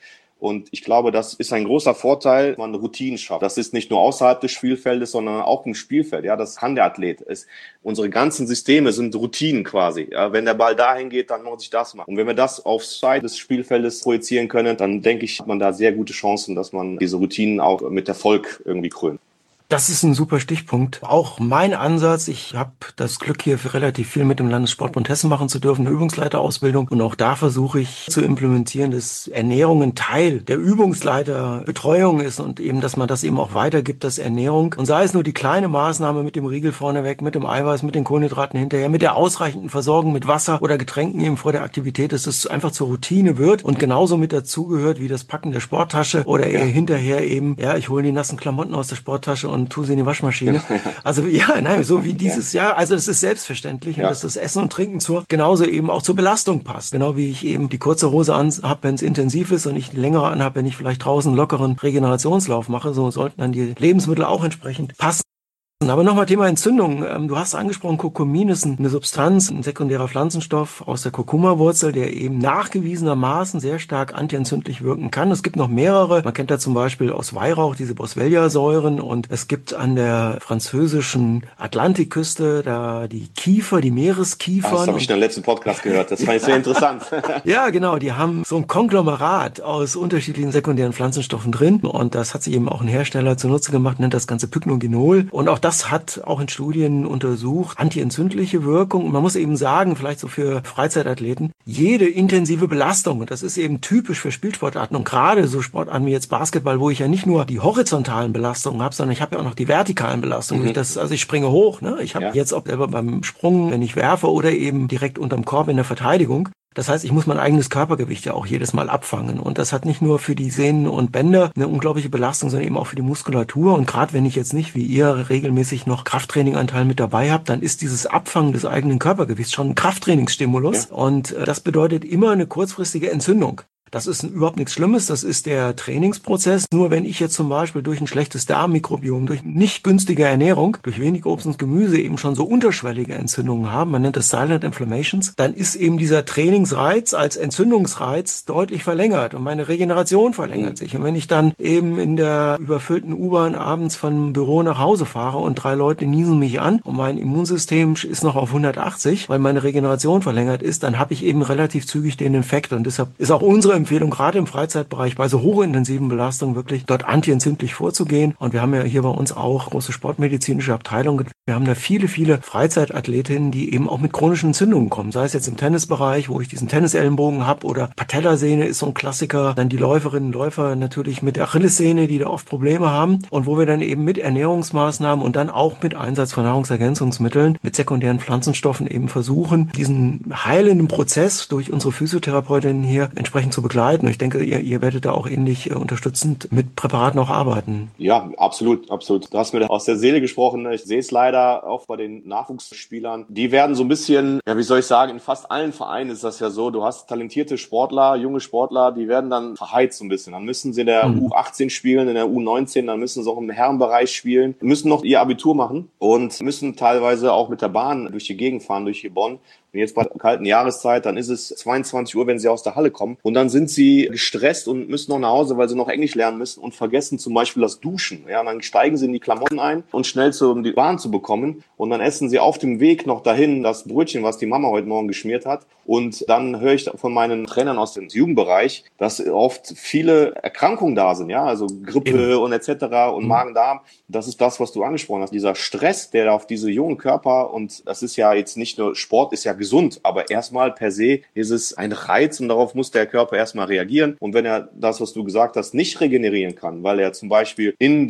Und ich glaube, das ist ein großer Vorteil, wenn man Routinen schafft. Das ist nicht nur außerhalb des Spielfeldes, sondern auch im Spielfeld. Ja, das kann der Athlet. Unsere ganzen Systeme sind Routinen quasi. Ja, wenn der Ball dahin geht, dann muss ich das machen. Und wenn wir das aufs Seite des Spielfeldes projizieren können, dann denke ich, hat man da sehr gute Chancen, dass man diese Routinen auch mit Erfolg irgendwie krönt. Das ist ein super Stichpunkt. Auch mein Ansatz, ich habe das Glück, hier für relativ viel mit dem Landessportbund Hessen machen zu dürfen, eine Übungsleiterausbildung. Und auch da versuche ich zu implementieren, dass Ernährung ein Teil der Übungsleiterbetreuung ist und eben, dass man das eben auch weitergibt, dass Ernährung, und sei es nur die kleine Maßnahme mit dem Riegel vorneweg, mit dem Eiweiß, mit den Kohlenhydraten hinterher, mit der ausreichenden Versorgung mit Wasser oder Getränken eben vor der Aktivität, dass das einfach zur Routine wird und genauso mit dazugehört wie das Packen der Sporttasche oder eher hinterher eben, ja, ich hole die nassen Klamotten aus der Sporttasche und tue sie in die Waschmaschine. Also ja, nein, so wie dieses Jahr, also das ist selbstverständlich, und dass das Essen und Trinken genauso eben auch zur Belastung passt. Genau wie ich eben die kurze Hose anhab, wenn es intensiv ist, und ich die längere anhab, wenn ich vielleicht draußen einen lockeren Regenerationslauf mache, so sollten dann die Lebensmittel auch entsprechend passen. Aber nochmal Thema Entzündung. Du hast angesprochen, Kurkumin ist eine Substanz, ein sekundärer Pflanzenstoff aus der Kurkuma-Wurzel, der eben nachgewiesenermaßen sehr stark antientzündlich wirken kann. Es gibt noch mehrere. Man kennt da zum Beispiel aus Weihrauch diese Boswellia-Säuren, und es gibt an der französischen Atlantikküste da die Kiefer, die Meereskiefern. Das habe ich in der letzten Podcast gehört. Das fand ich sehr interessant. Ja, genau. Die haben so ein Konglomerat aus unterschiedlichen sekundären Pflanzenstoffen drin, und das hat sich eben auch ein Hersteller zunutze gemacht, nennt das Ganze Pycnogenol. Und auch das hat auch in Studien untersucht, antientzündliche Wirkung. Und man muss eben sagen, vielleicht so für Freizeitathleten, jede intensive Belastung, und das ist eben typisch für Spielsportarten und gerade so Sportarten wie jetzt Basketball, wo ich ja nicht nur die horizontalen Belastungen habe, sondern ich habe ja auch noch die vertikalen Belastungen. Also ich springe hoch, ne? Ich habe jetzt, ob selber beim Sprung, wenn ich werfe, oder eben direkt unterm Korb in der Verteidigung. Das heißt, ich muss mein eigenes Körpergewicht ja auch jedes Mal abfangen. Und das hat nicht nur für die Sehnen und Bänder eine unglaubliche Belastung, sondern eben auch für die Muskulatur. Und gerade wenn ich jetzt nicht, wie ihr, regelmäßig noch Krafttraininganteil mit dabei habt, dann ist dieses Abfangen des eigenen Körpergewichts schon ein Krafttrainingsstimulus. Ja. Und das bedeutet immer eine kurzfristige Entzündung. Das ist überhaupt nichts Schlimmes, das ist der Trainingsprozess. Nur wenn ich jetzt zum Beispiel durch ein schlechtes Darmmikrobiom, durch nicht günstige Ernährung, durch wenig Obst und Gemüse eben schon so unterschwellige Entzündungen habe, man nennt das Silent Inflammations, dann ist eben dieser Trainingsreiz als Entzündungsreiz deutlich verlängert und meine Regeneration verlängert sich. Und wenn ich dann eben in der überfüllten U-Bahn abends vom Büro nach Hause fahre und 3 Leute niesen mich an und mein Immunsystem ist noch auf 180, weil meine Regeneration verlängert ist, dann habe ich eben relativ zügig den Infekt. Und deshalb ist auch unsere Empfehlung, gerade im Freizeitbereich bei so hochintensiven Belastungen wirklich dort antientzündlich vorzugehen. Und wir haben ja hier bei uns auch große sportmedizinische Abteilungen. Wir haben da viele Freizeitathletinnen, die eben auch mit chronischen Entzündungen kommen. Sei es jetzt im Tennisbereich, wo ich diesen Tennisellenbogen habe, oder Patellasehne ist so ein Klassiker. Dann die Läuferinnen und Läufer natürlich mit der Achillessehne, die da oft Probleme haben. Und wo wir dann eben mit Ernährungsmaßnahmen und dann auch mit Einsatz von Nahrungsergänzungsmitteln, mit sekundären Pflanzenstoffen eben versuchen, diesen heilenden Prozess durch unsere Physiotherapeutinnen hier entsprechend zu begleiten. Ich denke, ihr werdet da auch ähnlich unterstützend mit Präparaten auch arbeiten. Ja, absolut. Du hast mir aus der Seele gesprochen. Ich sehe es leider auch bei den Nachwuchsspielern. Die werden so ein bisschen, ja, wie soll ich sagen, in fast allen Vereinen ist das ja so. Du hast talentierte Sportler, junge Sportler, die werden dann verheizt so ein bisschen. Dann müssen sie in der U18 spielen, in der U19, dann müssen sie auch im Herrenbereich spielen, müssen noch ihr Abitur machen und müssen teilweise auch mit der Bahn durch die Gegend fahren, durch Bonn. Und jetzt bei der kalten Jahreszeit, dann ist es 22 Uhr, wenn sie aus der Halle kommen. Und dann sind sie gestresst und müssen noch nach Hause, weil sie noch Englisch lernen müssen und vergessen zum Beispiel das Duschen. Ja, und dann steigen sie in die Klamotten ein und schnell um die Bahn zu bekommen. Und dann essen sie auf dem Weg noch dahin das Brötchen, was die Mama heute Morgen geschmiert hat. Und dann höre ich von meinen Trainern aus dem Jugendbereich, dass oft viele Erkrankungen da sind. Ja, also Grippe und etc. und Magen-Darm. Das ist das, was du angesprochen hast. Dieser Stress, der auf diese jungen Körper, und das ist ja jetzt nicht nur, Sport ist ja gesund, aber erstmal per se ist es ein Reiz und darauf muss der Körper erstmal reagieren. Und wenn er das, was du gesagt hast, nicht regenerieren kann, weil er zum Beispiel in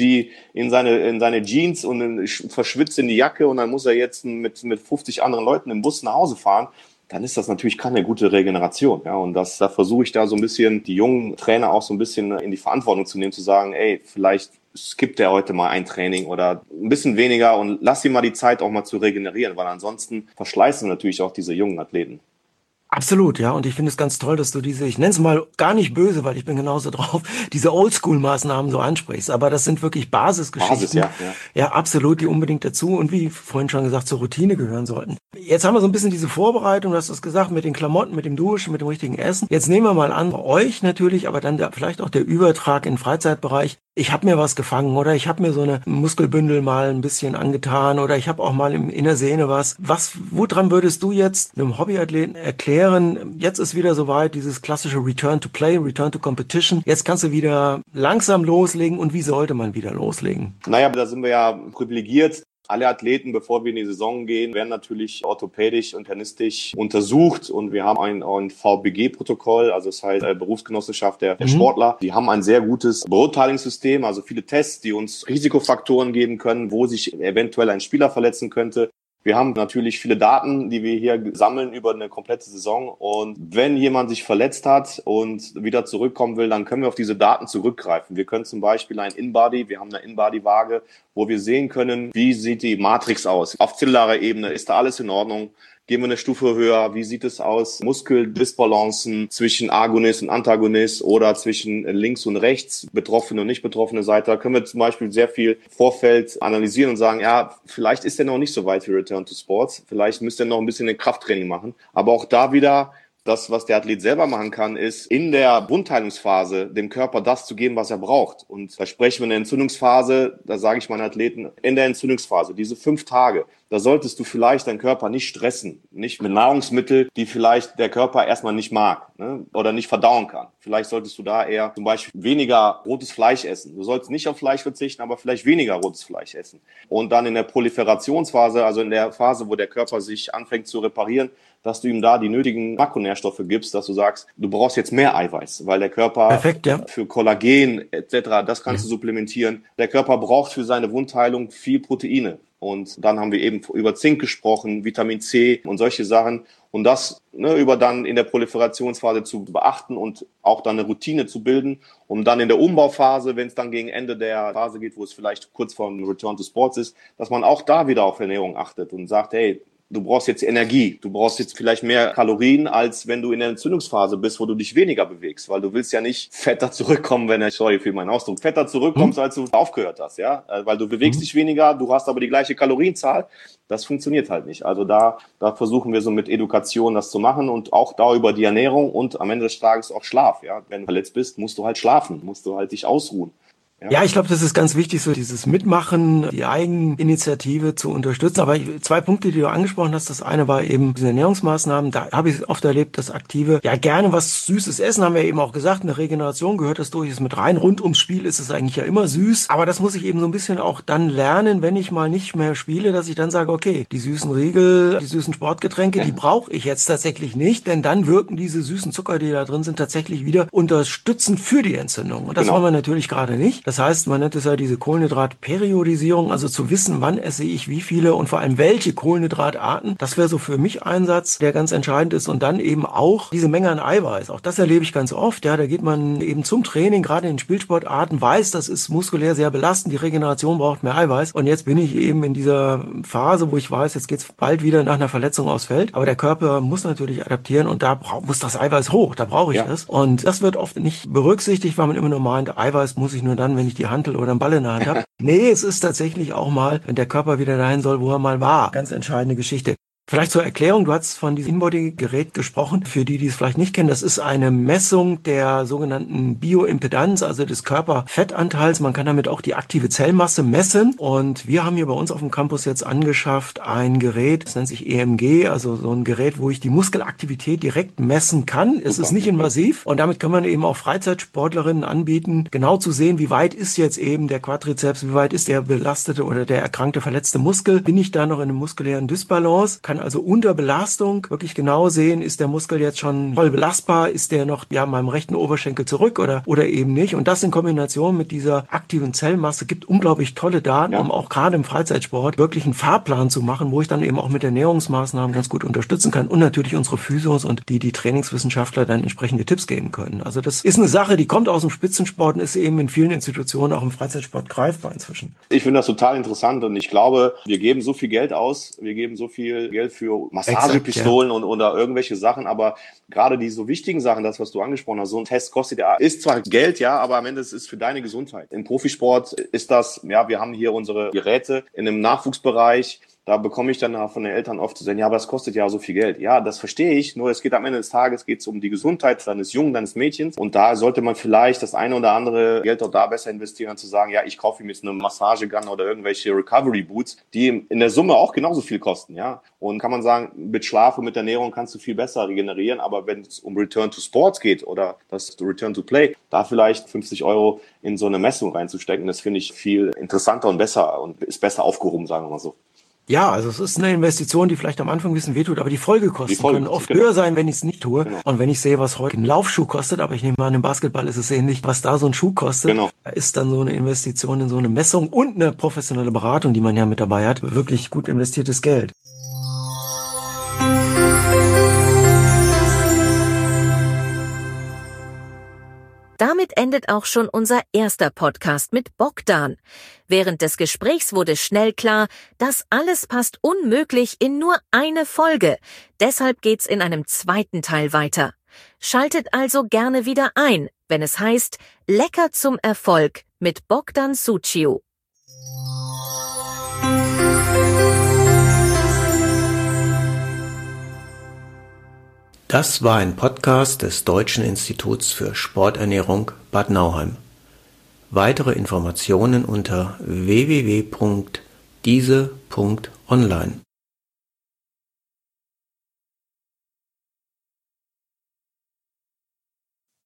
seine Jeans und verschwitzt in die Jacke und dann muss er jetzt mit 50 anderen Leuten im Bus nach Hause fahren, dann ist das natürlich keine gute Regeneration. Ja, und da versuche ich da so ein bisschen die jungen Trainer auch so ein bisschen in die Verantwortung zu nehmen, zu sagen, ey, vielleicht skippt er heute mal ein Training oder ein bisschen weniger und lass ihm mal die Zeit auch mal zu regenerieren, weil ansonsten verschleißen natürlich auch diese jungen Athleten. Absolut, ja. Und ich finde es ganz toll, dass du diese, ich nenne es mal gar nicht böse, weil ich bin genauso drauf, diese Oldschool-Maßnahmen so ansprichst. Aber das sind wirklich Basisgeschichten. Basis, ja. Ja, absolut, die unbedingt dazu und wie vorhin schon gesagt, zur Routine gehören sollten. Jetzt haben wir so ein bisschen diese Vorbereitung, du hast es gesagt, mit den Klamotten, mit dem Duschen, mit dem richtigen Essen. Jetzt nehmen wir mal an, bei euch natürlich, aber dann vielleicht auch der Übertrag in den Freizeitbereich. Ich habe mir was gefangen oder ich habe mir so eine Muskelbündel mal ein bisschen angetan oder ich habe auch mal in der Sehne was. Woran würdest du jetzt einem Hobbyathleten erklären, jetzt ist wieder soweit, dieses klassische Return to Play, Return to Competition. Jetzt kannst du wieder langsam loslegen und wie sollte man wieder loslegen? Naja, da sind wir ja privilegiert. Alle Athleten, bevor wir in die Saison gehen, werden natürlich orthopädisch und internistisch untersucht und wir haben ein VBG-Protokoll, also das heißt Berufsgenossenschaft der Sportler. Die haben ein sehr gutes Beurteilungssystem, also viele Tests, die uns Risikofaktoren geben können, wo sich eventuell ein Spieler verletzen könnte. Wir haben natürlich viele Daten, die wir hier sammeln über eine komplette Saison. Und wenn jemand sich verletzt hat und wieder zurückkommen will, dann können wir auf diese Daten zurückgreifen. Wir können zum Beispiel wir haben eine In-Body-Waage, wo wir sehen können, wie sieht die Matrix aus. Auf zellarer Ebene ist da alles in Ordnung. Gehen wir eine Stufe höher, wie sieht es aus? Muskeldisbalancen zwischen Agonist und Antagonist oder zwischen links und rechts, betroffene und nicht betroffene Seite. Da können wir zum Beispiel sehr viel Vorfeld analysieren und sagen, ja, vielleicht ist er noch nicht so weit für Return to Sports, vielleicht müsste er noch ein bisschen ein Krafttraining machen. Aber auch da wieder, das, was der Athlet selber machen kann, ist in der Wundheilungsphase dem Körper das zu geben, was er braucht. Und da sprechen wir in der Entzündungsphase, da sage ich meinen Athleten, in der Entzündungsphase, diese 5 Tage, da solltest du vielleicht deinen Körper nicht stressen, nicht mit Nahrungsmitteln, die vielleicht der Körper erstmal nicht mag, ne, oder nicht verdauen kann. Vielleicht solltest du da eher zum Beispiel weniger rotes Fleisch essen. Du sollst nicht auf Fleisch verzichten, aber vielleicht weniger rotes Fleisch essen. Und dann in der Proliferationsphase, also in der Phase, wo der Körper sich anfängt zu reparieren, dass du ihm da die nötigen Makronährstoffe gibst, dass du sagst, du brauchst jetzt mehr Eiweiß, weil der Körper für Kollagen etc., das kannst du supplementieren. Der Körper braucht für seine Wundheilung viel Proteine. Und dann haben wir eben über Zink gesprochen, Vitamin C und solche Sachen. Und das über dann in der Proliferationsphase zu beachten und auch dann eine Routine zu bilden, um dann in der Umbauphase, wenn es dann gegen Ende der Phase geht, wo es vielleicht kurz vor dem Return to Sports ist, dass man auch da wieder auf Ernährung achtet und sagt, hey, du brauchst jetzt Energie, du brauchst jetzt vielleicht mehr Kalorien, als wenn du in der Entzündungsphase bist, wo du dich weniger bewegst, weil du willst ja nicht fetter zurückkommen, sorry für meinen Ausdruck, fetter zurückkommst, als du aufgehört hast, ja, weil du bewegst dich weniger, du hast aber die gleiche Kalorienzahl, das funktioniert halt nicht. Also da versuchen wir so mit Education das zu machen und auch da über die Ernährung und am Ende des Tages auch Schlaf, ja, wenn du verletzt bist, musst du halt schlafen, musst du halt dich ausruhen. Ja, ich glaube, das ist ganz wichtig, so dieses Mitmachen, die Eigeninitiative zu unterstützen. Aber 2 Punkte, die du angesprochen hast, das eine war eben diese Ernährungsmaßnahmen. Da habe ich oft erlebt, dass Aktive ja gerne was Süßes essen, haben wir eben auch gesagt. In der Regeneration gehört das durchaus mit rein. Rund ums Spiel ist es eigentlich ja immer süß. Aber das muss ich eben so ein bisschen auch dann lernen, wenn ich mal nicht mehr spiele, dass ich dann sage, okay, die süßen Riegel, die süßen Sportgetränke, die brauche ich jetzt tatsächlich nicht, denn dann wirken diese süßen Zucker, die da drin sind, tatsächlich wieder unterstützend für die Entzündung. Und das wollen wir natürlich gerade nicht. Das heißt, man nennt es ja diese Kohlenhydratperiodisierung, also zu wissen, wann esse ich wie viele und vor allem welche Kohlenhydratarten. Das wäre so für mich ein Satz, der ganz entscheidend ist. Und dann eben auch diese Menge an Eiweiß. Auch das erlebe ich ganz oft. Ja, da geht man eben zum Training, gerade in Spielsportarten, weiß, das ist muskulär sehr belastend. Die Regeneration braucht mehr Eiweiß. Und jetzt bin ich eben in dieser Phase, wo ich weiß, jetzt geht's bald wieder nach einer Verletzung aufs Feld. Aber der Körper muss natürlich adaptieren und da muss das Eiweiß hoch. Da brauche ich das. Und das wird oft nicht berücksichtigt, weil man immer nur meint, Eiweiß muss ich nur dann, wenn ich die Hantel oder einen Ball in der Hand habe. Nee, es ist tatsächlich auch mal, wenn der Körper wieder dahin soll, wo er mal war. Ganz entscheidende Geschichte. Vielleicht zur Erklärung, du hast von diesem In-Body-Gerät gesprochen. Für die, die es vielleicht nicht kennen, das ist eine Messung der sogenannten Bioimpedanz, also des Körperfettanteils. Man kann damit auch die aktive Zellmasse messen. Und wir haben hier bei uns auf dem Campus jetzt angeschafft ein Gerät, das nennt sich EMG, also so ein Gerät, wo ich die Muskelaktivität direkt messen kann. Es ist nicht invasiv und damit kann man eben auch Freizeitsportlerinnen anbieten, genau zu sehen, wie weit ist jetzt eben der Quadrizeps, wie weit ist der belastete oder der erkrankte, verletzte Muskel. Bin ich da noch in einem muskulären Dysbalance? Kann also unter Belastung wirklich genau sehen, ist der Muskel jetzt schon voll belastbar, ist der noch meinem rechten Oberschenkel zurück oder eben nicht. Und das in Kombination mit dieser aktiven Zellmasse gibt unglaublich tolle Daten, um auch gerade im Freizeitsport wirklich einen Fahrplan zu machen, wo ich dann eben auch mit Ernährungsmaßnahmen ganz gut unterstützen kann und natürlich unsere Physios und die Trainingswissenschaftler dann entsprechende Tipps geben können. Also das ist eine Sache, die kommt aus dem Spitzensport und ist eben in vielen Institutionen auch im Freizeitsport greifbar inzwischen. Ich finde das total interessant und ich glaube, wir geben so viel Geld aus, wir geben so viel Geld Geld für Massagepistolen oder irgendwelche Sachen, aber gerade die so wichtigen Sachen, das, was du angesprochen hast, so ein Test kostet ist zwar Geld, ja, aber am Ende ist es für deine Gesundheit. Im Profisport ist das, ja, wir haben hier unsere Geräte in einem Nachwuchsbereich. Da bekomme ich dann von den Eltern oft zu sagen, ja, aber das kostet ja so viel Geld. Ja, das verstehe ich, nur es geht am Ende des Tages geht's um die Gesundheit deines Jungen, deines Mädchens. Und da sollte man vielleicht das eine oder andere Geld auch da besser investieren, als zu sagen, ja, ich kaufe ihm jetzt eine Massagegun oder irgendwelche Recovery Boots, die in der Summe auch genauso viel kosten. Ja, und kann man sagen, mit Schlaf und mit Ernährung kannst du viel besser regenerieren. Aber wenn es um Return to Sports geht oder das Return to Play, da vielleicht 50 € in so eine Messung reinzustecken, das finde ich viel interessanter und besser und ist besser aufgehoben, sagen wir mal so. Ja, also es ist eine Investition, die vielleicht am Anfang ein bisschen wehtut, aber die Folgekosten können oft höher sein, wenn ich es nicht tue. Genau. Und wenn ich sehe, was heute ein Laufschuh kostet, aber ich nehme an, im Basketball ist es ähnlich, was da so ein Schuh kostet, da ist dann so eine Investition in so eine Messung und eine professionelle Beratung, die man ja mit dabei hat, wirklich gut investiertes Geld. Damit endet auch schon unser erster Podcast mit Bogdan. Während des Gesprächs wurde schnell klar, das alles passt unmöglich in nur eine Folge. Deshalb geht's in einem zweiten Teil weiter. Schaltet also gerne wieder ein, wenn es heißt Lecker zum Erfolg mit Bogdan Suciu. Das war ein Podcast des Deutschen Instituts für Sporternährung Bad Nauheim. Weitere Informationen unter www.diese.online.